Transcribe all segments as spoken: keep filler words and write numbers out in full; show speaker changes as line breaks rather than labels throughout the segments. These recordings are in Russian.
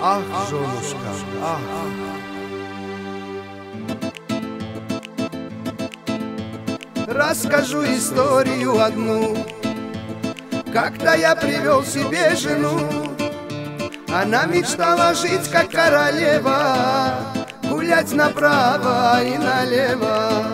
ах, женушка, ах. Расскажу историю одну. Как-то я привел себе жену. Она мечтала жить как королева, гулять направо и налево.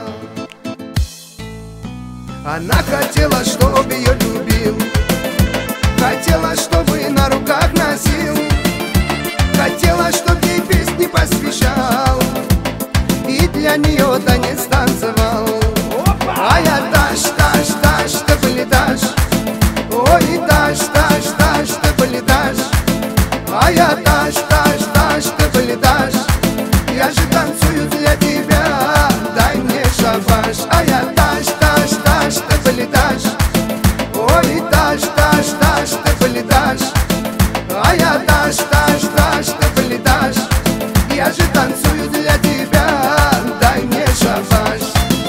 Она хотела, чтобы ее любил, хотела, чтобы на руках носил, хотела, чтоб ей песни посвящал и для нее танец танцевал. А я таш, таш, таш, ты полеташь. Ой, таш, таш, таш, ты полеташь. А я таш, таш, таш, ты полеташь. Я же танцую для тебя, дай мне шабаш. А я таш, таш, таш, ты полеташь. Ой, таш, таш, таш, ты полеташь. А я таш, таш, таш, ты полеташь. Я же танцую для тебя, дай мне шабаш.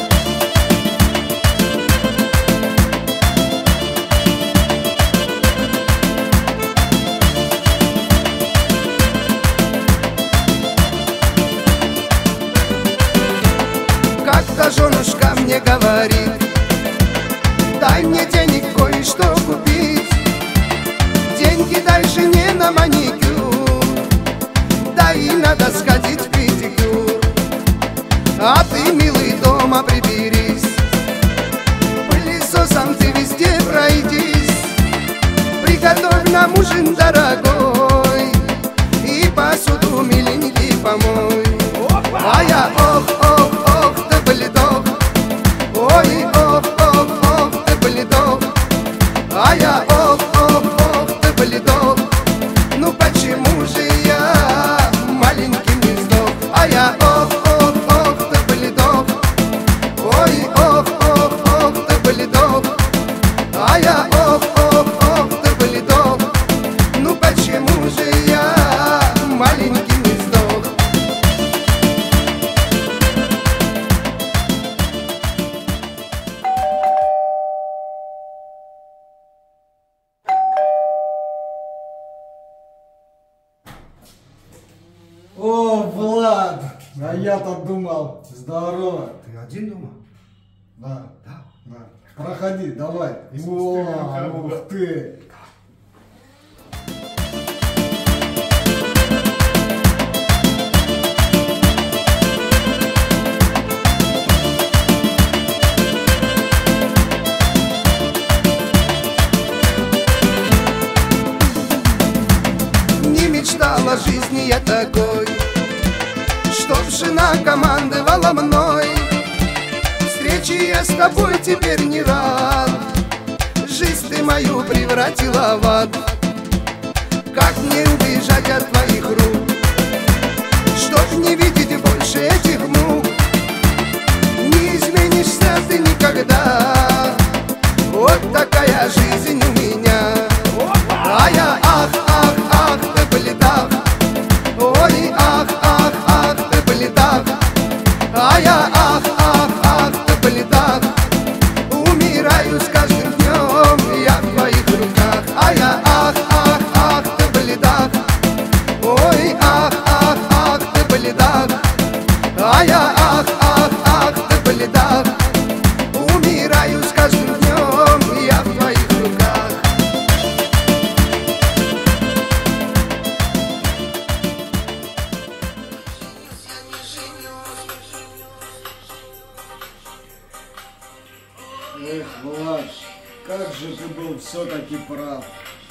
Как-то женушка мне говорит: дай мне денег кое-что купить. Деньги дай жене на маникюр, да и надо сходить в педикюр. А ты, милый, дома приберись, пылесосом ты везде пройдись. Приготовь нам ужин дорогой и посуду, миленький, помой. А я ох, ох, ох, ты полеток. Ой, ох, ох, ох, ты полеток. А я ох, ох, ох, ты полеток. Ну почему же я маленьким не сдох? А я ох, ох, ох, ты полеток. Ой, ох, ох, ох, ты полеток. А я ох, ох, ох, ты полеток. Ну почему же я маленьким не сдох?
О, Влад! А я-то думал, здорово.
Ты один дома?
Да,
Да.
да. Проходи, давай. О, ух ты!
Не мечтала жизни я такой, чтоб жена командовала мной. Встречи я с тобой теперь не рад, жизнь ты мою превратила в ад. Как мне убежать от твоих рук, чтоб не видеть больше этих мук? Не изменишься ты никогда, вот такая жизнь у меня. А я ах, ах, ах, ты полетах. Ой, ах, ах, ах, ты полетах. А я ах, ах, ах, ты полетах. Умираю с каждым днем, я в твоих руках. А я ах, ах, ах, ты полетах. Ой, ах, ах, ах, ты полетах. А я ах, ах, ах, ты полетах. Умираю с каждым днем, я в твоих руках.
Эх, Влад, как же ты был все-таки прав.